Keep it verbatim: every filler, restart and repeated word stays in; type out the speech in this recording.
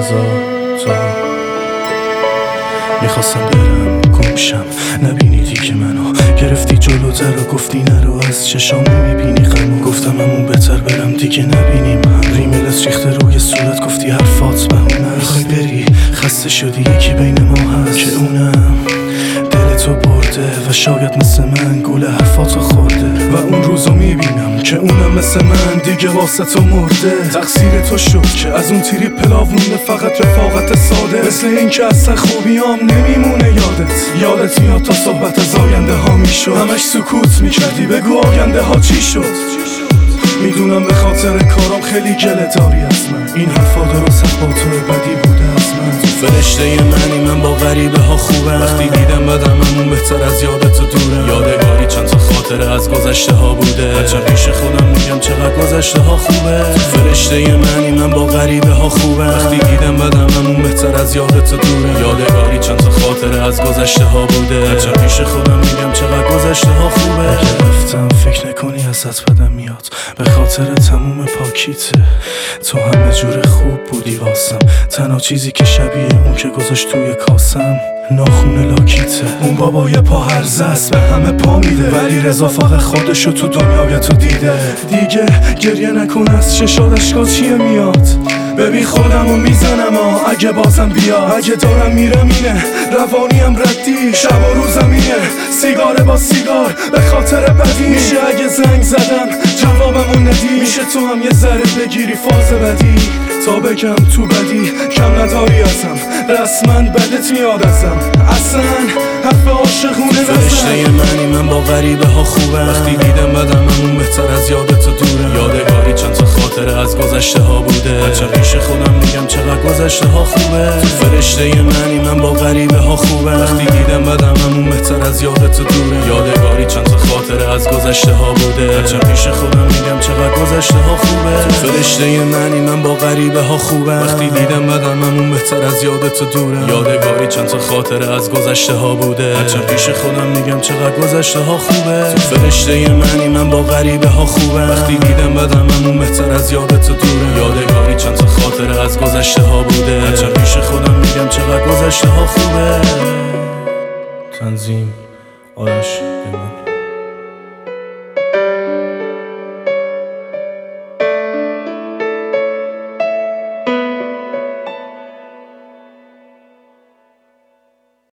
هزار تا میخواستم برم گمشم، نبینی دیگه منو گرفتی جلوتر و گفتی نرو از چشام نمیبینی غمو. گفتم همون بهتر برم دیگه نبینیم هم، ریمیلت ریخته روی صورت گفتی حرفات بهونه. میخوای بری خسته شدی یکی بین ما هست که اونم دلتو برده و شاید مثل من گول حرفاتو خورده و اون روزو میبینم که اونم مثل من دیگه واسه تو مرده. تقصیر تو شد که از اون تیری پلاو مونده فقط رفاقت ساده، مثل این که اصلا خوبیام نمیمونه یادت. یادت میاد تا صحبت از آینده ها میشد همش سکوت میکردی بگو آینده ها چی شد. میدونم به خاطر کارام خیلی گله داری از من، این حرفا درست با تو بدی بوده از من. تو فرشته منی من با غریبه ها خوبم، وقتی دیدم بدم همون بهتر از یادت دورم. یادگاری چند تا خاطره از گذشته ها بوده، بچه پیش خودم میگم چقدر گذشته ها خوبه. تو فرشته منی من با غریبه ها خوبم، وقتی دیدم بدم همون بهتر از یادت دورم. یادگاری چند تا خاطره از گذشته ها بوده، بچه پیش خودم میگم چقدر گذشته ها خوبه. اگه رفتم فکر نکنی ازت بدم میاد، به خاطر تموم پاکیته تو همه جور خوب بودی واسم. تنها چیزی که شبیه اون که گذاشت توی کاسم ناخون لاکیته. اون بابا یه پا هرزه است به همه پا میده، ولی رضا فقط خودشو تو دنیایتو دیده. دیگه گریه نکن از چشات اشکات چیه میاد، ببین خودمو میزنم ها اگه بازم بیاد. اگه دارم میرم اینه روانیم ردی، شب و روزم اینه سیگار با سیگار به خاطر بدی. میشه اگه زنگ زدم جوابمو ندی، میشه تو هم یه ذره بگیری فاز بدی تا بگم تو بدی کم نداری ازم، رسما بدت میاد ازم اصلا حرف عاشقونه نزن. فرشته منی من با غریبه ها خوبم، وقتی دیدم بدم همون بهتر از یادت دورم. یادگاری چند تا خاطره از گذشته ها بوده، بچه پیش خودم میگم چقدر گذشته ها خوبه. تو فرشته منی من با غریبه ها خوبم، وقتی دیدم بدم همون بهتر از یادت دورم. یادگاری چند تا خاطره از گذشته ها بوده، بچه پیش خودم میگم چقدر گذشته ها خوبه. تو فرشته منی من با غریبه ها خوبم، وقتی دیدم بدم همون بهتر از یادت دورم. یادگاری چند تا خاطره از گذشته ها بوده، بچه پیش خودم میگم چقدر گذشته ها خوبه. تو فرشته منی من با غریبه ها خوبم، وقتی دیدم بدم همون بهتر از یادت دورم. یادگاری چند تا خاطره از گذشته ها بوده، بچه پیش خودم میگم چقدر گذشته ها خوبه. تنظیم آرش پیمان.